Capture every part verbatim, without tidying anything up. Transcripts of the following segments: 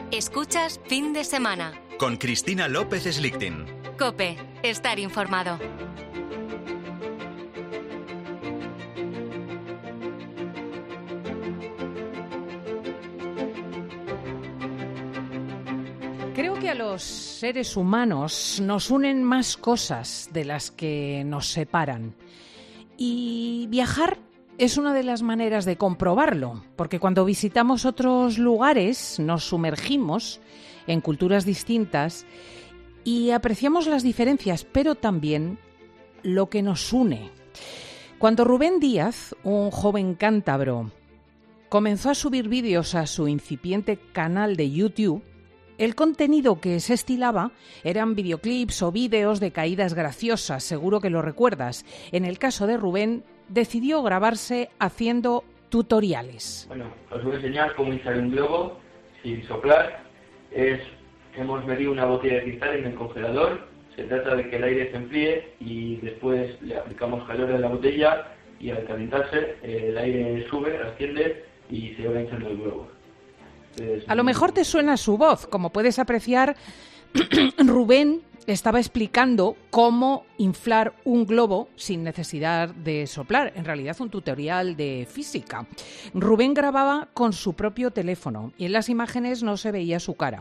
Escuchas Fin de Semana. Con Cristina López Slichting. COPE. Estar informado. Creo que a los seres humanos nos unen más cosas de las que nos separan. Y viajar es una de las maneras de comprobarlo, porque cuando visitamos otros lugares nos sumergimos en culturas distintas y apreciamos las diferencias, pero también lo que nos une. Cuando Rubén Díaz, un joven cántabro, comenzó a subir vídeos a su incipiente canal de YouTube, el contenido que se estilaba eran videoclips o vídeos de caídas graciosas, seguro que lo recuerdas. En el caso de Rubén, decidió grabarse haciendo tutoriales. Bueno, os voy a enseñar cómo instalar un globo sin soplar. Es, hemos medido una botella de cristal en el congelador. Se trata de que el aire se enfríe y después le aplicamos calor a la botella y al calentarse el aire sube, asciende y se va hinchando el globo. A lo mejor te suena su voz. Como puedes apreciar, Rubén estaba explicando cómo inflar un globo sin necesidad de soplar. En realidad, un tutorial de física. Rubén grababa con su propio teléfono y en las imágenes no se veía su cara.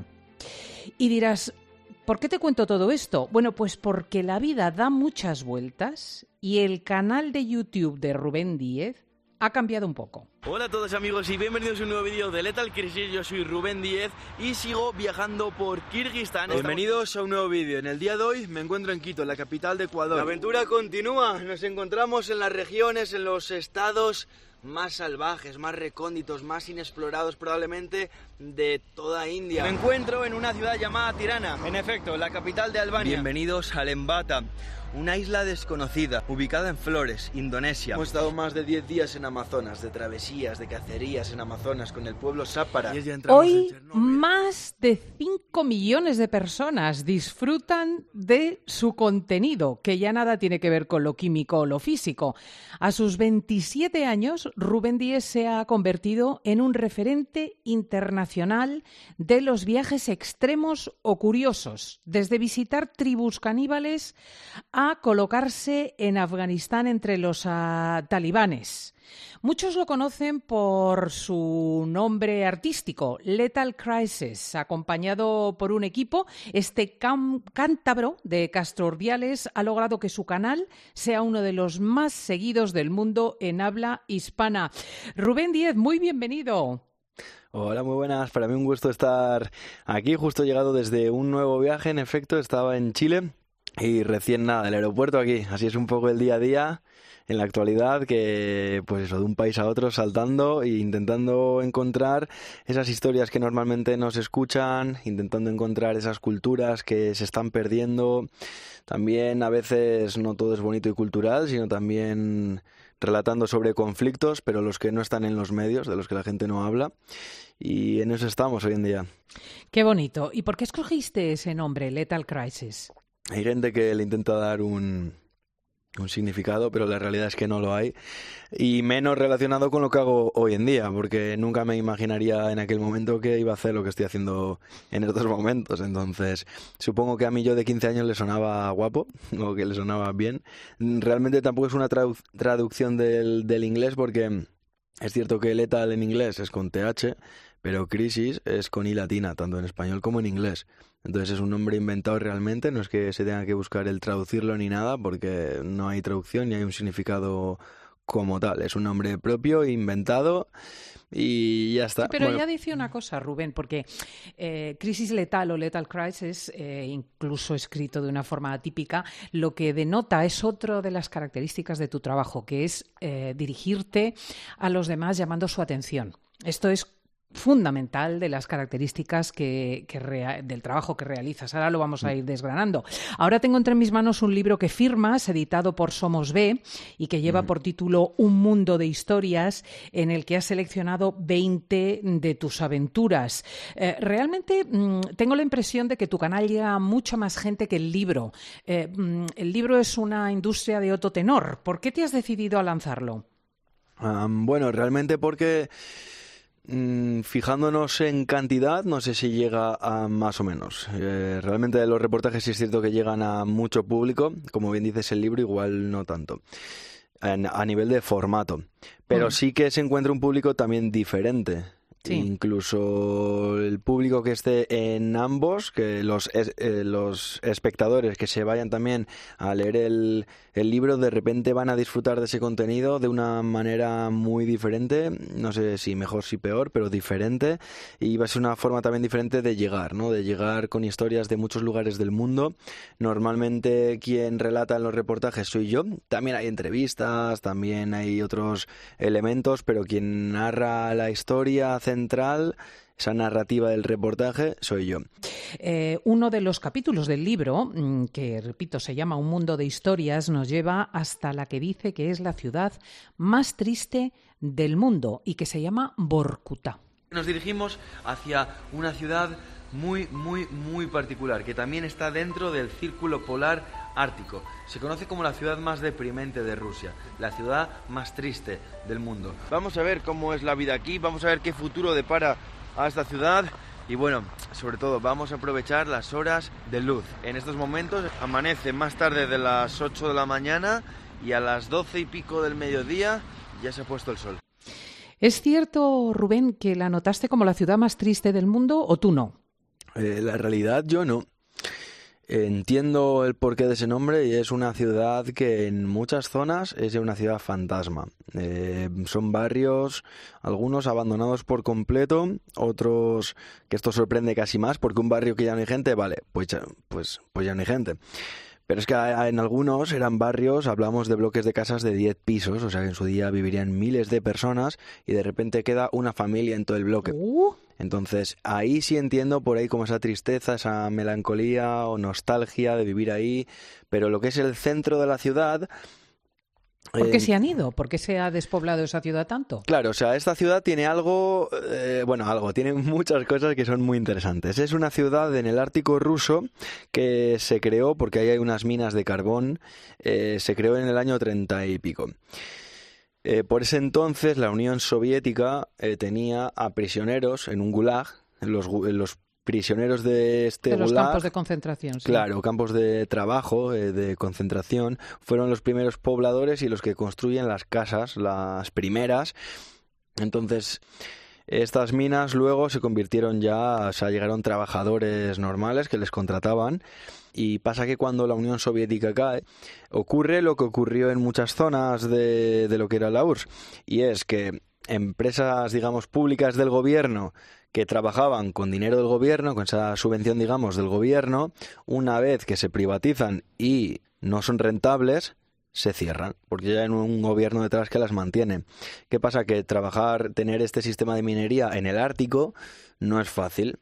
Y dirás, ¿por qué te cuento todo esto? Bueno, pues porque la vida da muchas vueltas y el canal de YouTube de Rubén Díaz ha cambiado un poco. Hola a todos amigos y bienvenidos a un nuevo vídeo de Lethal Crisis. Yo soy Rubén Díaz y sigo viajando por Kirguistán. Bienvenidos a un nuevo vídeo. En el día de hoy me encuentro en Quito, la capital de Ecuador. La aventura continúa. Nos encontramos en las regiones, en los estados más salvajes, más recónditos, más inexplorados probablemente de toda India. Me encuentro en una ciudad llamada Tirana, en efecto, la capital de Albania. Bienvenidos a Lembata, una isla desconocida, ubicada en Flores, Indonesia. Hemos estado más de diez días en Amazonas, de travesías, de cacerías en Amazonas, con el pueblo Sápara. Hoy, más de cinco millones de personas disfrutan de su contenido, que ya nada tiene que ver con lo químico o lo físico. A sus veintisiete años, Rubén Díaz se ha convertido en un referente internacional de los viajes extremos o curiosos, desde visitar tribus caníbales a colocarse en Afganistán entre los uh, talibanes. Muchos lo conocen por su nombre artístico, Lethal Crisis, acompañado por un equipo. Este cam- cántabro de Castrordiales ha logrado que su canal sea uno de los más seguidos del mundo en habla hispana. Rubén Díaz, muy bienvenido. Hola, muy buenas. Para mí un gusto estar aquí, justo llegado desde un nuevo viaje. En efecto, estaba en Chile. Y recién nada, del aeropuerto aquí, así es un poco el día a día en la actualidad, que pues eso, de un país a otro saltando e intentando encontrar esas historias que normalmente no se escuchan, intentando encontrar esas culturas que se están perdiendo. También a veces no todo es bonito y cultural, sino también relatando sobre conflictos, pero los que no están en los medios, de los que la gente no habla. Y en eso estamos hoy en día. Qué bonito. ¿Y por qué escogiste ese nombre, Lethal Crisis? Hay gente que le intenta dar un, un significado, pero la realidad es que no lo hay. Y menos relacionado con lo que hago hoy en día, porque nunca me imaginaría en aquel momento que iba a hacer lo que estoy haciendo en estos momentos. Entonces, supongo que a mí yo de quince años le sonaba guapo, o que le sonaba bien. Realmente tampoco es una tradu- traducción del, del inglés, porque es cierto que lethal en inglés es con T H, pero crisis es con I latina, tanto en español como en inglés. Entonces es un nombre inventado realmente, no es que se tenga que buscar el traducirlo ni nada, porque no hay traducción ni hay un significado como tal. Es un nombre propio, inventado y ya está. Sí, pero bueno. ya dice una cosa, Rubén, porque eh, crisis letal o lethal crisis, eh, incluso escrito de una forma atípica, lo que denota es otra de las características de tu trabajo, que es eh, dirigirte a los demás llamando su atención. Esto es fundamental de las características que, que rea- del trabajo que realizas. Ahora lo vamos a ir desgranando. Ahora tengo entre mis manos un libro que firmas, editado por Somos B, y que lleva por título Un mundo de historias, en el que has seleccionado veinte de tus aventuras. Eh, realmente mmm, tengo la impresión de que tu canal llega a mucha más gente que el libro. Eh, mmm, el libro es una industria de otro tenor. ¿Por qué te has decidido a lanzarlo? Um, bueno, realmente porque Mm, fijándonos en cantidad, no sé si llega a más o menos. Eh, realmente los reportajes sí es cierto que llegan a mucho público, como bien dices el libro, igual no tanto, en, a nivel de formato. Pero mm. sí que se encuentra un público también diferente. Sí. Incluso el público que esté en ambos, que los, eh, los espectadores que se vayan también a leer el, el libro, de repente van a disfrutar de ese contenido de una manera muy diferente, no sé si mejor si peor, pero diferente, y va a ser una forma también diferente de llegar, ¿no? De llegar con historias de muchos lugares del mundo. Normalmente quien relata en los reportajes soy yo, también hay entrevistas, también hay otros elementos, pero quien narra la historia central, esa narrativa del reportaje, soy yo. Eh, uno de los capítulos del libro, que repito se llama Un mundo de historias, nos lleva hasta la que dice que es la ciudad más triste del mundo y que se llama Vorkuta. Nos dirigimos hacia una ciudad muy, muy, muy particular, que también está dentro del círculo polar ártico. Se conoce como la ciudad más deprimente de Rusia, la ciudad más triste del mundo. Vamos a ver cómo es la vida aquí, vamos a ver qué futuro depara a esta ciudad y bueno, sobre todo vamos a aprovechar las horas de luz. En estos momentos amanece más tarde de las ocho de la mañana y a las doce y pico del mediodía ya se ha puesto el sol. ¿Es cierto, Rubén, que la notaste como la ciudad más triste del mundo o tú no? Eh, la realidad yo no. Entiendo el porqué de ese nombre y es una ciudad que en muchas zonas es una ciudad fantasma. Eh, son barrios, algunos abandonados por completo, otros que esto sorprende casi más porque un barrio que ya no hay gente, vale, pues ya, pues, pues ya no hay gente. Pero es que en algunos eran barrios, hablamos de bloques de casas de diez pisos, o sea que en su día vivirían miles de personas y de repente queda una familia en todo el bloque. Uh. Entonces ahí sí entiendo por ahí como esa tristeza, esa melancolía o nostalgia de vivir ahí, pero lo que es el centro de la ciudad... ¿Por qué se han ido? ¿Por qué se ha despoblado esa ciudad tanto? Claro, o sea, esta ciudad tiene algo, eh, bueno, algo, tiene muchas cosas que son muy interesantes. Es una ciudad en el Ártico ruso que se creó, porque ahí hay unas minas de carbón, eh, se creó en el año treinta y pico. Eh, por ese entonces la Unión Soviética eh, tenía a prisioneros en un gulag, en los, en los prisioneros de este de los gulag, campos de concentración, sí. Claro, campos de trabajo, eh, de concentración, fueron los primeros pobladores y los que construyen las casas, las primeras. Entonces, estas minas luego se convirtieron ya, o sea, llegaron trabajadores normales que les contrataban. Y pasa que cuando la Unión Soviética cae, ocurre lo que ocurrió en muchas zonas de, de lo que era la U R S S, y es que empresas, digamos, públicas del gobierno que trabajaban con dinero del gobierno, con esa subvención, digamos, del gobierno, una vez que se privatizan y no son rentables, se cierran, porque ya hay un gobierno detrás que las mantiene. ¿Qué pasa? Que trabajar, tener este sistema de minería en el Ártico no es fácil.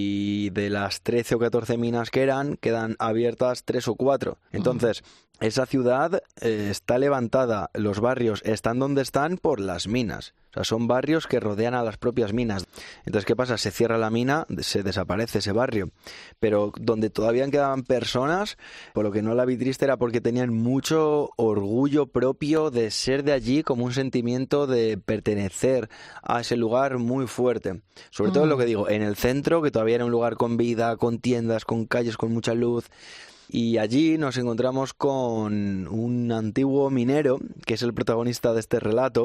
Y de las trece o catorce minas que eran, quedan abiertas tres o cuatro. Entonces, esa ciudad eh, está levantada, los barrios están donde están por las minas. O sea, son barrios que rodean a las propias minas. Entonces, ¿qué pasa? Se cierra la mina, se desaparece ese barrio. Pero donde todavía quedaban personas, por lo que no la vi triste era porque tenían mucho orgullo propio de ser de allí, como un sentimiento de pertenecer a ese lugar muy fuerte. Sobre todo, mm. lo que digo, en el centro, que todavía era un lugar con vida, con tiendas, con calles, con mucha luz. Y allí nos encontramos con un antiguo minero, que es el protagonista de este relato.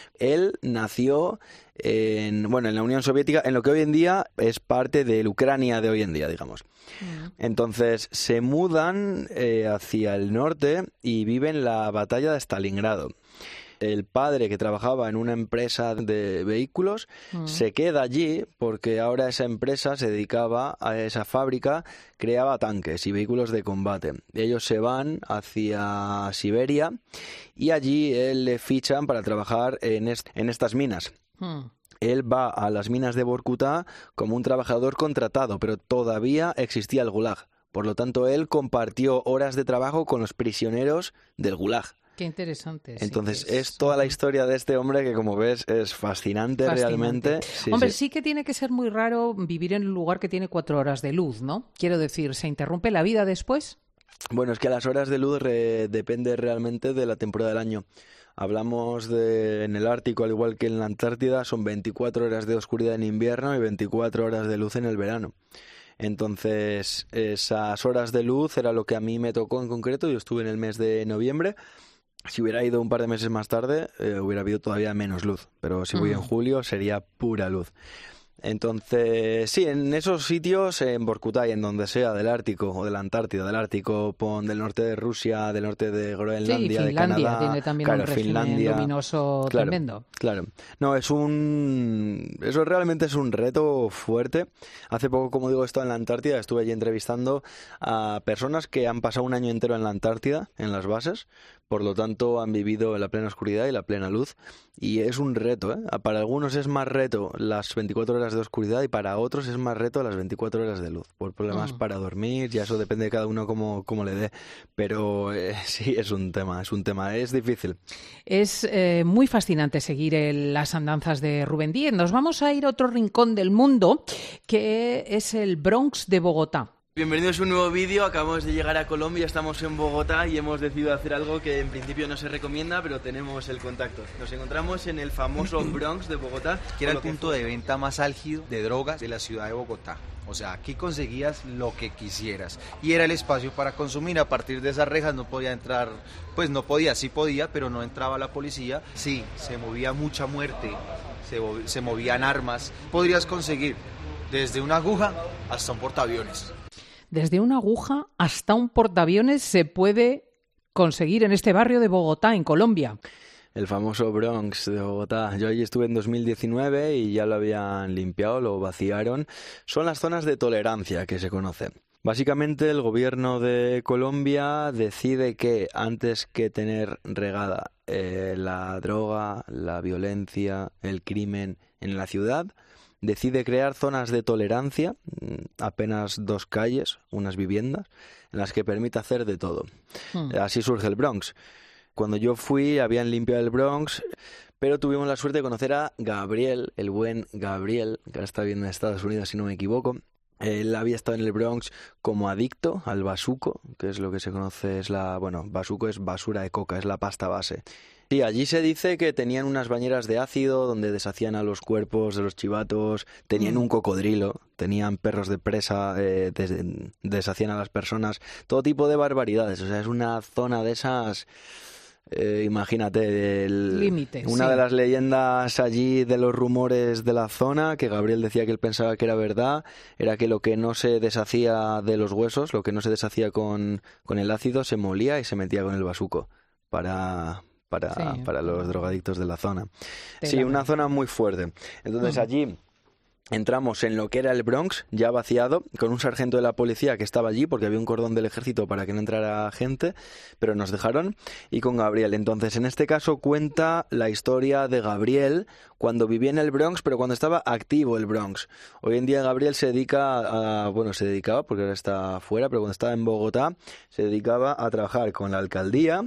Él nació en, bueno, en la Unión Soviética, en lo que hoy en día es parte de la Ucrania de hoy en día, digamos. Entonces se mudan eh, hacia el norte y viven la batalla de Stalingrado. El padre, que trabajaba en una empresa de vehículos, mm. se queda allí porque ahora esa empresa se dedicaba a esa fábrica, creaba tanques y vehículos de combate. Ellos se van hacia Siberia y allí él le fichan para trabajar en, est- en estas minas. Mm. Él va a las minas de Vorkuta como un trabajador contratado, pero todavía existía el Gulag. Por lo tanto, él compartió horas de trabajo con los prisioneros del Gulag. Qué interesante. Entonces, sí que es... es toda la historia de este hombre que, como ves, es fascinante, fascinante. realmente. Sí, hombre, sí. sí que tiene que ser muy raro vivir en un lugar que tiene cuatro horas de luz, ¿no? Quiero decir, ¿se interrumpe la vida después? Bueno, es que las horas de luz re- depende realmente de la temporada del año. Hablamos de, en el Ártico, al igual que en la Antártida, son veinticuatro horas de oscuridad en invierno y veinticuatro horas de luz en el verano. Entonces, esas horas de luz era lo que a mí me tocó en concreto. Yo estuve en el mes de noviembre. Si hubiera ido un par de meses más tarde, eh, hubiera habido todavía menos luz. Pero si voy en julio, sería pura luz. Entonces, sí, en esos sitios, en Vorkutai, en donde sea, del Ártico o de la Antártida, del Ártico, pon del norte de Rusia, del norte de Groenlandia, sí, Finlandia, de Canadá, tiene también claro, un régimen Finlandia, luminoso claro, tremendo. Claro, no, es un, eso realmente es un reto fuerte. Hace poco, como digo, esto en la Antártida, estuve allí entrevistando a personas que han pasado un año entero en la Antártida, en las bases. Por lo tanto, han vivido en la plena oscuridad y la plena luz. Y es un reto, ¿eh? Para algunos es más reto las veinticuatro horas de oscuridad y para otros es más reto las veinticuatro horas de luz. Por problemas mm. para dormir, ya eso depende de cada uno cómo, cómo le dé. Pero eh, sí, es un tema, es un tema, es difícil. Es eh, muy fascinante seguir el, las andanzas de Rubén Díez. Nos vamos a ir a otro rincón del mundo, que es el Bronx de Bogotá. Bienvenidos a un nuevo vídeo. Acabamos de llegar a Colombia, estamos en Bogotá y hemos decidido hacer algo que en principio no se recomienda, pero tenemos el contacto. Nos encontramos en el famoso Bronx de Bogotá, que era el punto de venta más álgido de drogas de la ciudad de Bogotá. O sea, aquí conseguías lo que quisieras y era el espacio para consumir. A partir de esas rejas no podía entrar, pues no podía, sí podía, pero no entraba la policía. Sí, se movía mucha muerte, se, se movían armas. Podrías conseguir desde una aguja hasta un portaaviones. Desde una aguja hasta un portaaviones se puede conseguir en este barrio de Bogotá, en Colombia. El famoso Bronx de Bogotá. Yo allí estuve en dos mil diecinueve y ya lo habían limpiado, lo vaciaron. Son las zonas de tolerancia que se conocen. Básicamente el gobierno de Colombia decide que antes que tener regada eh, la droga, la violencia, el crimen en la ciudad, decide crear zonas de tolerancia, apenas dos calles, unas viviendas, en las que permite hacer de todo. Hmm. Así surge el Bronx. Cuando yo fui, habían limpiado el Bronx, pero tuvimos la suerte de conocer a Gabriel, el buen Gabriel, que ahora está viviendo en Estados Unidos, si no me equivoco. Él había estado en el Bronx como adicto al bazuco, que es lo que se conoce, es la, bueno, bazuco es basura de coca, es la pasta base. Sí, allí se dice que tenían unas bañeras de ácido donde deshacían a los cuerpos de los chivatos, tenían un cocodrilo, tenían perros de presa, eh, des, deshacían a las personas, todo tipo de barbaridades. O sea, es una zona de esas, eh, imagínate, el, límite, una sí. de las leyendas allí de los rumores de la zona, que Gabriel decía que él pensaba que era verdad, era que lo que no se deshacía de los huesos, lo que no se deshacía con, con el ácido, se molía y se metía con el bazuco para... Para, sí. para los drogadictos de la zona. Tela. Sí, una zona muy fuerte. Entonces uh-huh. allí entramos en lo que era el Bronx, ya vaciado, con un sargento de la policía que estaba allí, porque había un cordón del ejército para que no entrara gente, pero nos dejaron, y con Gabriel. Entonces, en este caso cuenta la historia de Gabriel cuando vivía en el Bronx, pero cuando estaba activo el Bronx. Hoy en día Gabriel se dedica a, bueno, se dedicaba, porque ahora está fuera, pero cuando estaba en Bogotá, se dedicaba a trabajar con la alcaldía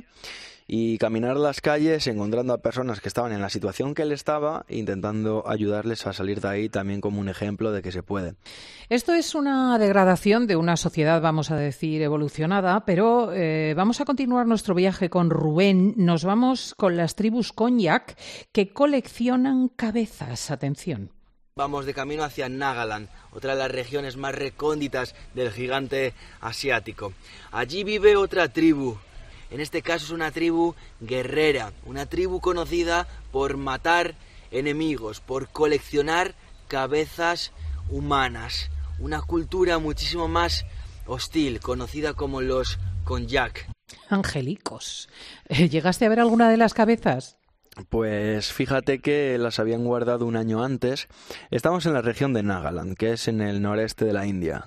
y caminar las calles encontrando a personas que estaban en la situación que él estaba, intentando ayudarles a salir de ahí, también como un ejemplo de que se puede. Esto es una degradación de una sociedad, vamos a decir, evolucionada, pero eh, vamos a continuar nuestro viaje con Rubén. Nos vamos con las tribus Konyak que coleccionan cabezas. Atención. Vamos de camino hacia Nagaland, otra de las regiones más recónditas del gigante asiático. Allí vive otra tribu. En este caso es una tribu guerrera, una tribu conocida por matar enemigos, por coleccionar cabezas humanas. Una cultura muchísimo más hostil, conocida como los Konyak. Angélicos. ¿Llegaste a ver alguna de las cabezas? Pues fíjate que las habían guardado un año antes. Estamos en la región de Nagaland, que es en el noreste de la India.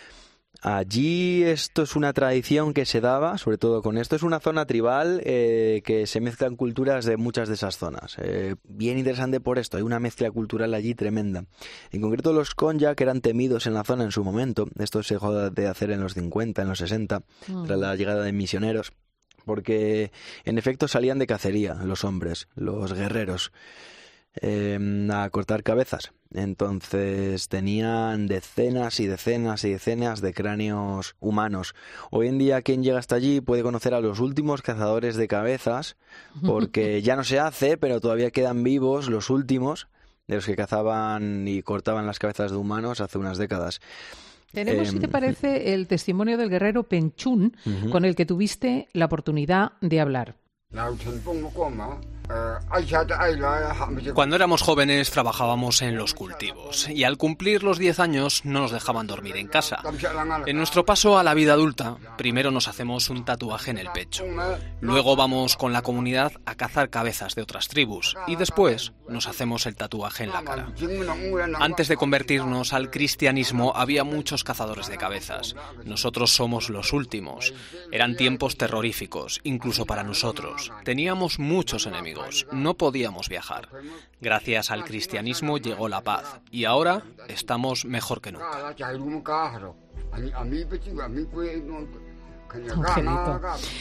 Allí esto es una tradición que se daba, sobre todo con esto. Es una zona tribal eh, que se mezclan culturas de muchas de esas zonas. Eh, bien interesante por esto, hay una mezcla cultural allí tremenda. En concreto los Konyak eran temidos en la zona en su momento. Esto se dejó de hacer en los cincuenta, en los sesenta, mm. tras la llegada de misioneros. Porque en efecto salían de cacería los hombres, los guerreros. eh, a cortar cabezas. Entonces tenían decenas y decenas y decenas de cráneos humanos. Hoy en día quien llega hasta allí puede conocer a los últimos cazadores de cabezas, porque ya no se hace, pero todavía quedan vivos los últimos de los que cazaban y cortaban las cabezas de humanos hace unas décadas. Tenemos, Eh, si te parece, el testimonio del guerrero Penchún, uh-huh. con el que tuviste la oportunidad de hablar. Cuando éramos jóvenes trabajábamos en los cultivos y al cumplir los diez años no nos dejaban dormir en casa. En nuestro paso a la vida adulta, primero nos hacemos un tatuaje en el pecho. Luego vamos con la comunidad a cazar cabezas de otras tribus y después nos hacemos el tatuaje en la cara. Antes de convertirnos al cristianismo había muchos cazadores de cabezas. Nosotros somos los últimos. Eran tiempos terroríficos, incluso para nosotros. Teníamos muchos enemigos, no podíamos viajar. Gracias al cristianismo llegó la paz y ahora estamos mejor que nunca. Angelito.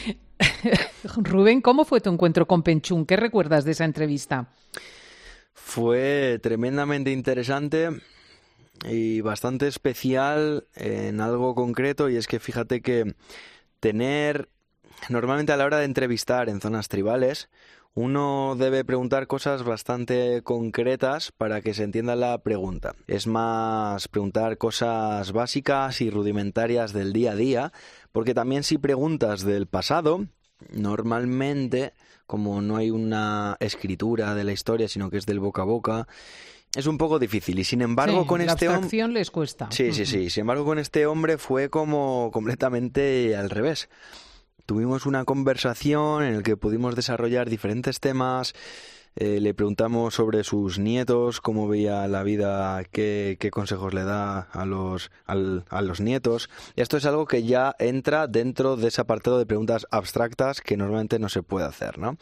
Rubén, ¿cómo fue tu encuentro con Penchún? ¿Qué recuerdas de esa entrevista? Fue tremendamente interesante y bastante especial en algo concreto, y es que fíjate que tener... Normalmente a la hora de entrevistar en zonas tribales, uno debe preguntar cosas bastante concretas para que se entienda la pregunta. Es más preguntar cosas básicas y rudimentarias del día a día, porque también si preguntas del pasado, normalmente, como no hay una escritura de la historia, sino que es del boca a boca, es un poco difícil. Y sin embargo, sí, con la este hombre... abstracción les cuesta. Sí, sí, sí. Sin embargo, con este hombre fue como completamente al revés. Tuvimos una conversación en la que pudimos desarrollar diferentes temas. Eh, le preguntamos sobre sus nietos, cómo veía la vida, qué, qué consejos le da a los, al, a los nietos. Esto es algo que ya entra dentro de ese apartado de preguntas abstractas que normalmente no se puede hacer, ¿no?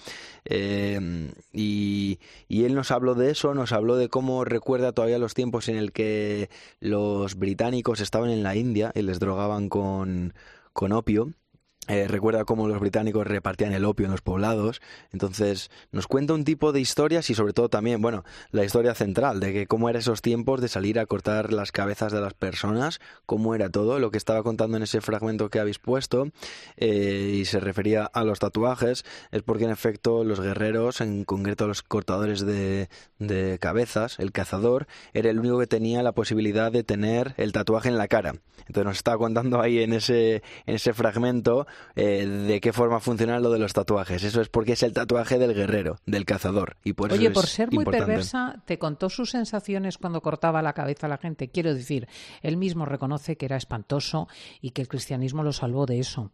Eh, y, y él nos habló de eso, nos habló de cómo recuerda todavía los tiempos en el que los británicos estaban en la India y les drogaban con, con opio. Eh, recuerda cómo los británicos repartían el opio en los poblados. Entonces nos cuenta un tipo de historias y sobre todo también, bueno, la historia central de que cómo eran esos tiempos de salir a cortar las cabezas de las personas, cómo era todo, lo que estaba contando en ese fragmento que habéis puesto, eh, y se refería a los tatuajes, es porque en efecto los guerreros, en concreto los cortadores de, de cabezas, el cazador, era el único que tenía la posibilidad de tener el tatuaje en la cara. Entonces nos estaba contando ahí en ese, en ese fragmento Eh, de qué forma funciona lo de los tatuajes. Eso es porque es el tatuaje del guerrero, del cazador. Y por Oye, eso por es ser muy importante. perversa, ¿te contó sus sensaciones cuando cortaba la cabeza a la gente? Quiero decir, él mismo reconoce que era espantoso y que el cristianismo lo salvó de eso.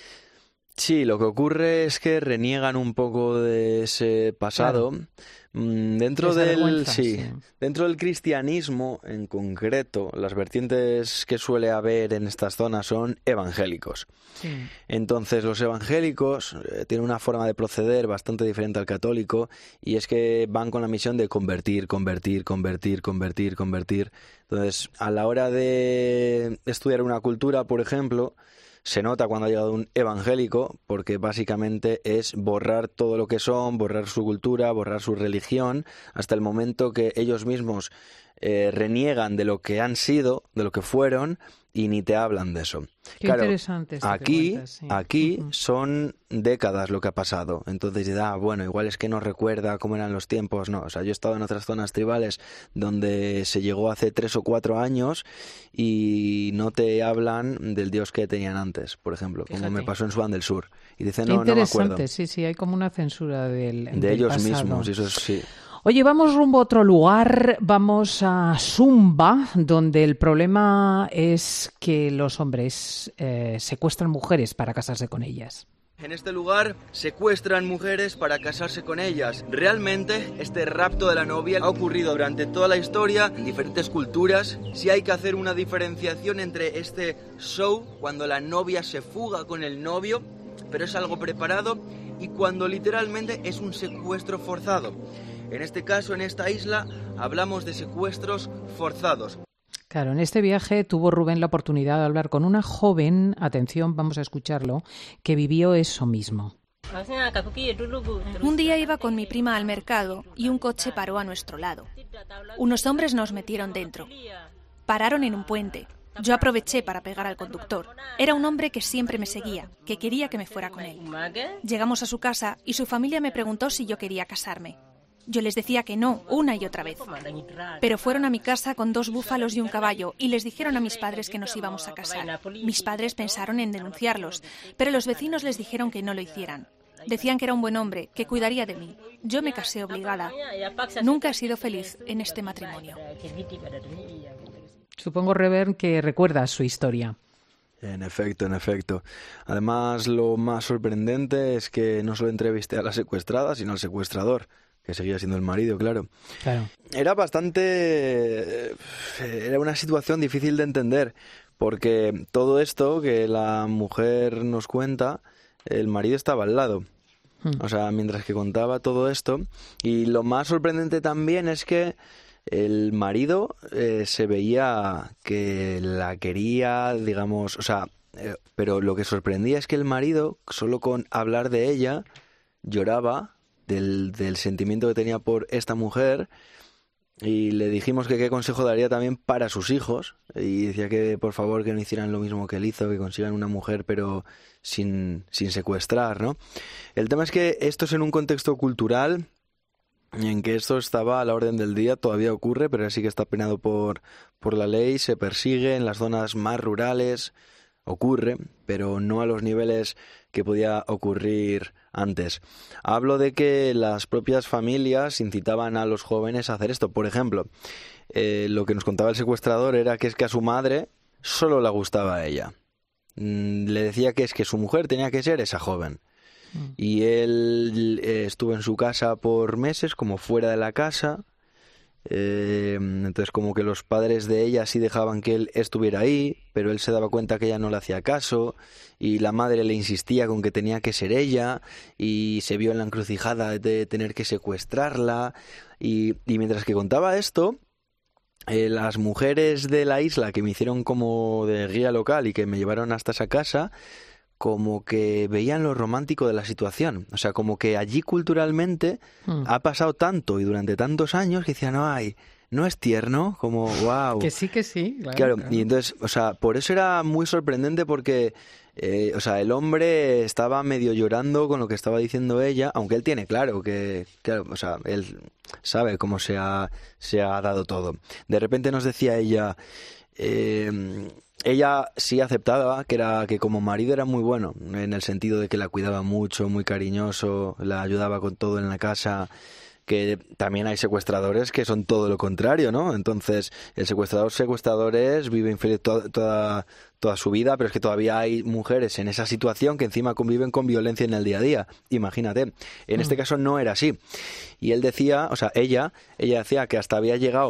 Sí, lo que ocurre es que reniegan un poco de ese pasado. Claro. Dentro Esa del vergüenza, sí, sí. dentro del cristianismo en concreto, las vertientes que suele haber en estas zonas son evangélicos. Sí. Entonces los evangélicos eh, tienen una forma de proceder bastante diferente al católico, y es que van con la misión de convertir, convertir, convertir, convertir, convertir. Entonces, a la hora de estudiar una cultura, por ejemplo, se nota cuando ha llegado un evangélico, porque básicamente es borrar todo lo que son, borrar su cultura, borrar su religión, hasta el momento que ellos mismos eh, reniegan de lo que han sido, de lo que fueron, y ni te hablan de eso. Qué claro, interesante esto que aquí, cuentas, sí. aquí Ujú. son décadas lo que ha pasado. Entonces, ah, bueno, igual es que no recuerda cómo eran los tiempos. No, o sea, yo he estado en otras zonas tribales donde se llegó hace tres o cuatro años y no te hablan del Dios que tenían antes, por ejemplo, como Fíjate. me pasó en Sudán del Sur. Y dicen, Qué no, no me interesante, acuerdo. sí, sí, hay como una censura del, De del ellos pasado. mismos, y eso es, sí. Oye, vamos rumbo a otro lugar, vamos a Sumba, donde el problema es que los hombres eh, secuestran mujeres para casarse con ellas. En este lugar secuestran mujeres para casarse con ellas. Realmente este rapto de la novia ha ocurrido durante toda la historia en diferentes culturas. Sí hay que hacer una diferenciación entre este show, cuando la novia se fuga con el novio, pero es algo preparado, y cuando literalmente es un secuestro forzado. En este caso, en esta isla, hablamos de secuestros forzados. Claro, en este viaje tuvo Rubén la oportunidad de hablar con una joven, atención, vamos a escucharlo, que vivió eso mismo. Un día iba con mi prima al mercado y un coche paró a nuestro lado. Unos hombres nos metieron dentro. Pararon en un puente. Yo aproveché para pegar al conductor. Era un hombre que siempre me seguía, que quería que me fuera con él. Llegamos a su casa y su familia me preguntó si yo quería casarme. Yo les decía que no, una y otra vez. Pero fueron a mi casa con dos búfalos y un caballo y les dijeron a mis padres que nos íbamos a casar. Mis padres pensaron en denunciarlos, pero los vecinos les dijeron que no lo hicieran. Decían que era un buen hombre, que cuidaría de mí. Yo me casé obligada. Nunca he sido feliz en este matrimonio. Supongo, Rever, que recuerdas su historia. En efecto, en efecto. Además, lo más sorprendente es que no solo entrevisté a la secuestrada, sino al secuestrador, que seguía siendo el marido, claro. Claro. Era bastante... Era una situación difícil de entender, porque todo esto que la mujer nos cuenta, el marido estaba al lado. Hmm. O sea, mientras que contaba todo esto. Y lo más sorprendente también es que el marido eh, se veía que la quería, digamos, o sea, eh, pero lo que sorprendía es que el marido, solo con hablar de ella, lloraba del, del sentimiento que tenía por esta mujer, y le dijimos que qué consejo daría también para sus hijos, y decía que por favor que no hicieran lo mismo que él hizo, que consigan una mujer pero sin, sin secuestrar, ¿no? El tema es que esto es en un contexto cultural en que esto estaba a la orden del día, todavía ocurre, pero sí que está penado por, por la ley, se persigue en las zonas más rurales, ocurre, pero no a los niveles que podía ocurrir antes. Hablo de que las propias familias incitaban a los jóvenes a hacer esto. Por ejemplo, eh, lo que nos contaba el secuestrador era que es que a su madre solo le gustaba a ella. Mm, le decía que es que su mujer tenía que ser esa joven. Y él eh, estuvo en su casa por meses, como fuera de la casa. Eh, entonces como que los padres de ella sí dejaban que él estuviera ahí, pero él se daba cuenta que ella no le hacía caso, y la madre le insistía con que tenía que ser ella, y se vio en la encrucijada de tener que secuestrarla. Y, y mientras que contaba esto, eh, las mujeres de la isla que me hicieron como de guía local y que me llevaron hasta esa casa, como que veían lo romántico de la situación. O sea, como que allí culturalmente mm. ha pasado tanto y durante tantos años que decían, ay, ¿no es tierno? Como, wow. Que sí, que sí. Claro, claro, claro. Y entonces, o sea, por eso era muy sorprendente porque, eh, o sea, el hombre estaba medio llorando con lo que estaba diciendo ella, aunque él tiene claro que, claro, o sea, él sabe cómo se ha, se ha dado todo. De repente nos decía ella... Eh, ella sí aceptaba que era que como marido era muy bueno, en el sentido de que la cuidaba mucho, muy cariñoso, la ayudaba con todo en la casa, que también hay secuestradores que son todo lo contrario, ¿no? Entonces, el secuestrador secuestrador es, vive infeliz toda, toda, toda su vida, pero es que todavía hay mujeres en esa situación que encima conviven con violencia en el día a día. Imagínate. En mm. este caso no era así. Y él decía, o sea, ella, ella decía que hasta había llegado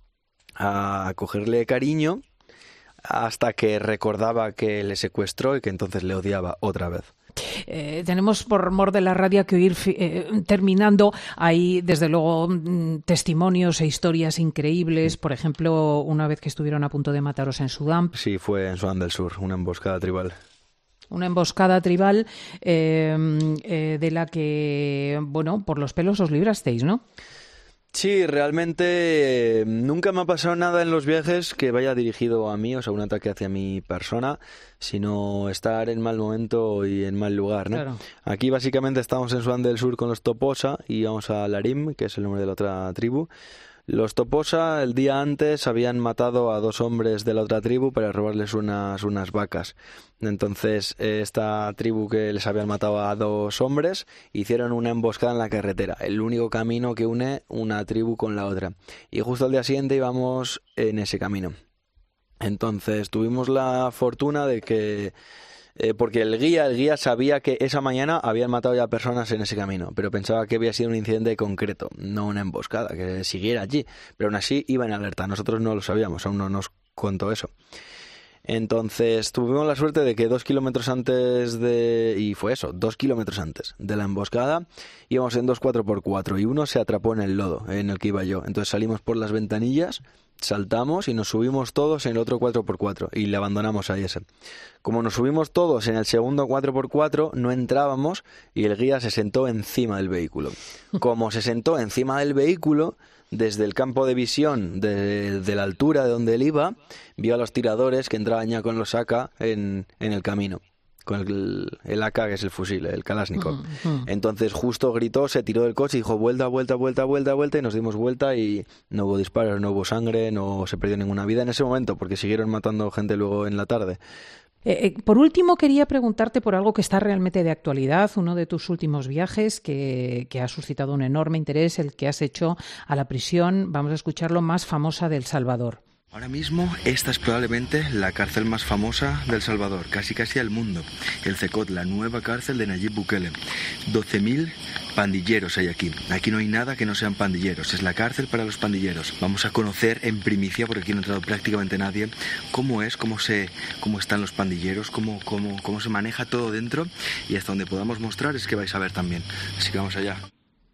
a cogerle cariño hasta que recordaba que le secuestró y que entonces le odiaba otra vez. Eh, tenemos por mor de la radio que oír eh, terminando. Hay desde luego testimonios e historias increíbles. Por ejemplo, una vez que estuvieron a punto de mataros en Sudán. Sí, fue en Sudán del Sur, una emboscada tribal. Una emboscada tribal eh, eh, de la que, bueno, por los pelos os librasteis, ¿no? Sí, realmente eh, nunca me ha pasado nada en los viajes que vaya dirigido a mí, o sea, un ataque hacia mi persona, sino estar en mal momento y en mal lugar, ¿no? Claro. Aquí básicamente estamos en Sudán del Sur con los Toposa y vamos a Larim, que es el nombre de la otra tribu. Los Toposa el día antes habían matado a dos hombres de la otra tribu para robarles unas, unas vacas. Entonces esta tribu que les habían matado a dos hombres hicieron una emboscada en la carretera, el único camino que une una tribu con la otra. Y justo al día siguiente íbamos en ese camino. Entonces tuvimos la fortuna de que... Eh, porque el guía, el guía sabía que esa mañana habían matado ya personas en ese camino, pero pensaba que había sido un incidente concreto, no una emboscada, que siguiera allí. Pero aún así iba en alerta, nosotros no lo sabíamos, aún no nos contó eso. Entonces tuvimos la suerte de que dos kilómetros antes de... y fue eso, dos kilómetros antes de la emboscada íbamos en dos cuatro por cuatro y uno se atrapó en el lodo en el que iba yo. Entonces salimos por las ventanillas, saltamos y nos subimos todos en el otro cuatro por cuatro y le abandonamos a ese. Como nos subimos todos en el segundo cuatro por cuatro, no entrábamos y el guía se sentó encima del vehículo. Como se sentó encima del vehículo, desde el campo de visión de, de la altura de donde él iba, vio a los tiradores que entraban ya con los A K en, en el camino. Con el, el A K, que es el fusil, el Kalashnikov. Uh-huh. Entonces justo gritó, se tiró del coche y dijo vuelta, vuelta, vuelta, vuelta, vuelta, y nos dimos vuelta y no hubo disparos, no hubo sangre, no se perdió ninguna vida en ese momento, porque siguieron matando gente luego en la tarde. Eh, eh, por último, quería preguntarte por algo que está realmente de actualidad, uno de tus últimos viajes que, que ha suscitado un enorme interés, el que has hecho a la prisión, vamos a escucharlo, más famosa de El Salvador. Ahora mismo esta es probablemente la cárcel más famosa de El Salvador, casi casi del mundo. El CECOT, la nueva cárcel de Nayib Bukele. doce mil pandilleros hay aquí. Aquí no hay nada que no sean pandilleros. Es la cárcel para los pandilleros. Vamos a conocer en primicia, porque aquí no ha entrado prácticamente nadie, cómo es, cómo se, cómo están los pandilleros, cómo, cómo, cómo se maneja todo dentro, y hasta donde podamos mostrar es que vais a ver también. Así que vamos allá.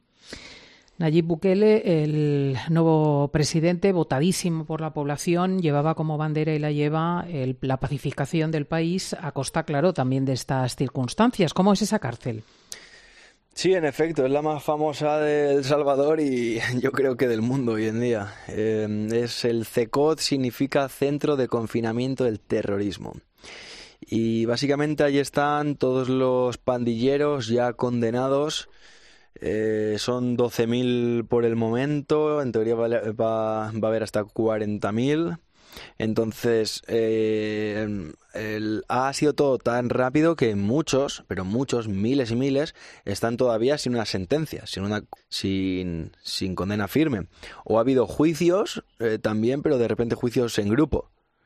Nayib Bukele, el nuevo presidente, votadísimo por la población, llevaba como bandera y la lleva el, la pacificación del país a costa, claro, también de estas circunstancias. ¿Cómo es esa cárcel? Sí, en efecto, es la más famosa de El Salvador y yo creo que del mundo hoy en día. Eh, es el CECOT, significa Centro de Confinamiento del Terrorismo. Y básicamente ahí están todos los pandilleros ya condenados. Eh, son doce mil por el momento, en teoría va, va, va a haber hasta cuarenta mil. Entonces eh, el, ha sido todo tan rápido que muchos, pero muchos, miles y miles, están todavía sin una sentencia, sin una sin, sin condena firme. O ha habido juicios eh, también, pero de repente juicios en grupo.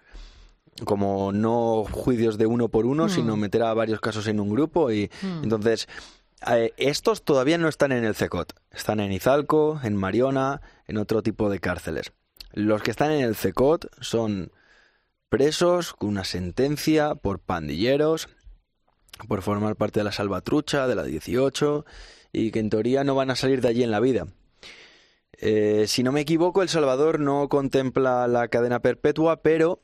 Como no juicios de uno por uno, mm. sino meter a varios casos en un grupo. Y mm. entonces... Eh, estos todavía no están en el CECOT, están en Izalco, en Mariona, en otro tipo de cárceles. Los que están en el CECOT son presos con una sentencia por pandilleros, por formar parte de la salvatrucha, de la dieciocho, y que en teoría no van a salir de allí en la vida. Eh, si no me equivoco, El Salvador no contempla la cadena perpetua, pero...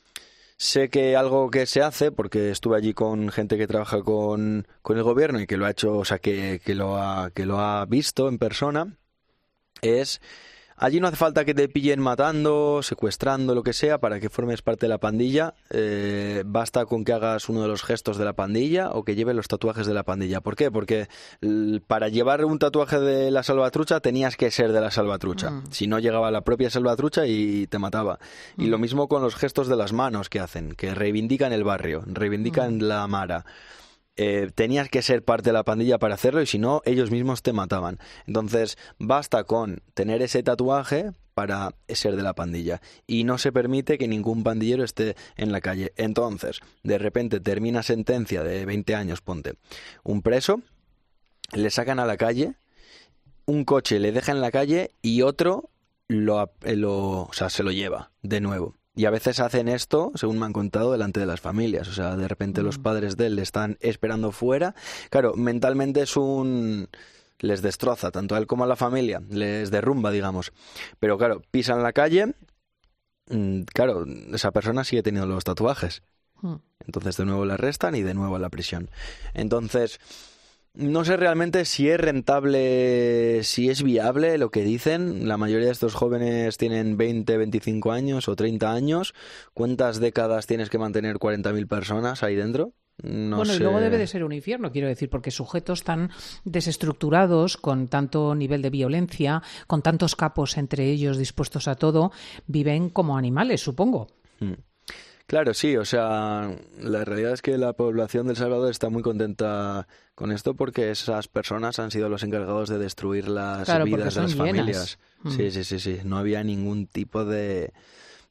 sé que algo que se hace, porque estuve allí con gente que trabaja con, con el gobierno y que lo ha hecho, o sea, que, que, lo ha, que lo ha visto en persona, es... allí no hace falta que te pillen matando, secuestrando, lo que sea, para que formes parte de la pandilla. Eh, basta con que hagas uno de los gestos de la pandilla o que lleves los tatuajes de la pandilla. ¿Por qué? Porque l- para llevar un tatuaje de la salvatrucha tenías que ser de la salvatrucha. Mm. Si no, llegaba la propia salvatrucha y te mataba. Mm. Y lo mismo con los gestos de las manos que hacen, que reivindican el barrio, reivindican mm. la mara. Eh, tenías que ser parte de la pandilla para hacerlo y si no, ellos mismos te mataban. Entonces, basta con tener ese tatuaje para ser de la pandilla y no se permite que ningún pandillero esté en la calle. Entonces, de repente termina sentencia de veinte años, ponte, un preso, le sacan a la calle, un coche le deja en la calle y otro lo, lo, o sea, se lo lleva de nuevo. Y a veces hacen esto, según me han contado, delante de las familias. O sea, de repente mm. los padres de él le están esperando fuera. Claro, mentalmente es un... les destroza, tanto a él como a la familia. Les derrumba, digamos. Pero claro, pisan la calle. Claro, esa persona sigue teniendo los tatuajes. Mm. Entonces de nuevo le arrestan y de nuevo a la prisión. Entonces... no sé realmente si es rentable, si es viable lo que dicen. La mayoría de estos jóvenes tienen veinte, veinticinco años o treinta años. ¿Cuántas décadas tienes que mantener cuarenta mil personas ahí dentro? No bueno, sé. Y luego debe de ser un infierno, quiero decir, porque sujetos tan desestructurados, con tanto nivel de violencia, con tantos capos entre ellos dispuestos a todo, viven como animales, supongo. Mm. Claro, sí, o sea, la realidad es que la población de El Salvador está muy contenta con esto porque esas personas han sido los encargados de destruir las claro, vidas de las llenas. familias. Mm. Sí, sí, sí, sí, no había ningún tipo de...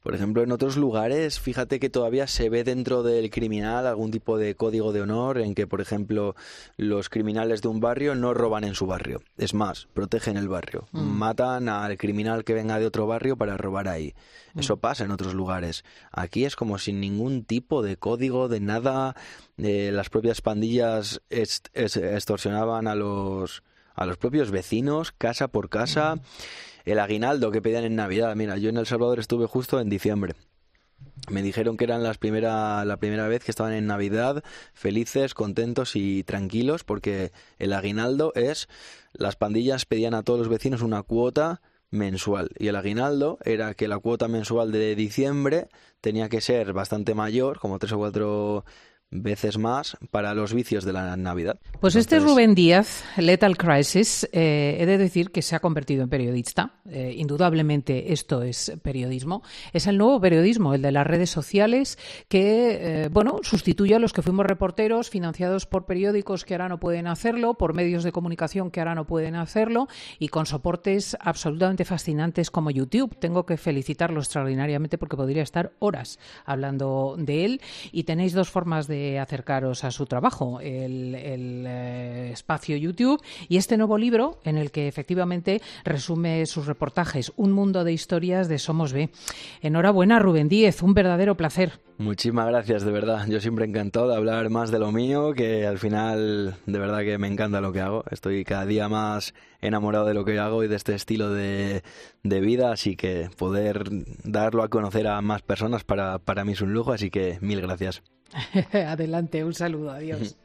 Por ejemplo, en otros lugares, fíjate que todavía se ve dentro del criminal algún tipo de código de honor en que, por ejemplo, los criminales de un barrio no roban en su barrio. Es más, protegen el barrio. Mm. Matan al criminal que venga de otro barrio para robar ahí. Mm. Eso pasa en otros lugares. Aquí es como sin ningún tipo de código, de nada. Eh, las propias pandillas est- est- extorsionaban a los, a los propios vecinos, casa por casa. Mm. El aguinaldo que pedían en Navidad. Mira, yo en El Salvador estuve justo en diciembre. Me dijeron que eran las primera, la primera vez que estaban en Navidad felices, contentos y tranquilos, porque el aguinaldo es... Las pandillas pedían a todos los vecinos una cuota mensual. Y el aguinaldo era que la cuota mensual de diciembre tenía que ser bastante mayor, como tres o cuatro veces más, para los vicios de la Navidad. Pues Entonces... este Rubén Díaz, Lethal Crisis, eh, he de decir que se ha convertido en periodista. Eh, indudablemente esto es periodismo. Es el nuevo periodismo, el de las redes sociales, que eh, bueno, sustituye a los que fuimos reporteros financiados por periódicos que ahora no pueden hacerlo, por medios de comunicación que ahora no pueden hacerlo, y con soportes absolutamente fascinantes como YouTube. Tengo que felicitarlo extraordinariamente porque podría estar horas hablando de él. Y tenéis dos formas de acercaros a su trabajo, el, el eh, espacio YouTube y este nuevo libro en el que efectivamente resume sus reportajes, Un mundo de historias de Somos B. Enhorabuena, Rubén Díaz, un verdadero placer. Muchísimas gracias, de verdad. Yo siempre encantado de hablar más de lo mío, que al final de verdad que me encanta lo que hago. Estoy cada día más enamorado de lo que hago y de este estilo de, de vida, así que poder darlo a conocer a más personas para, para mí es un lujo, así que mil gracias. Adelante, un saludo, adiós.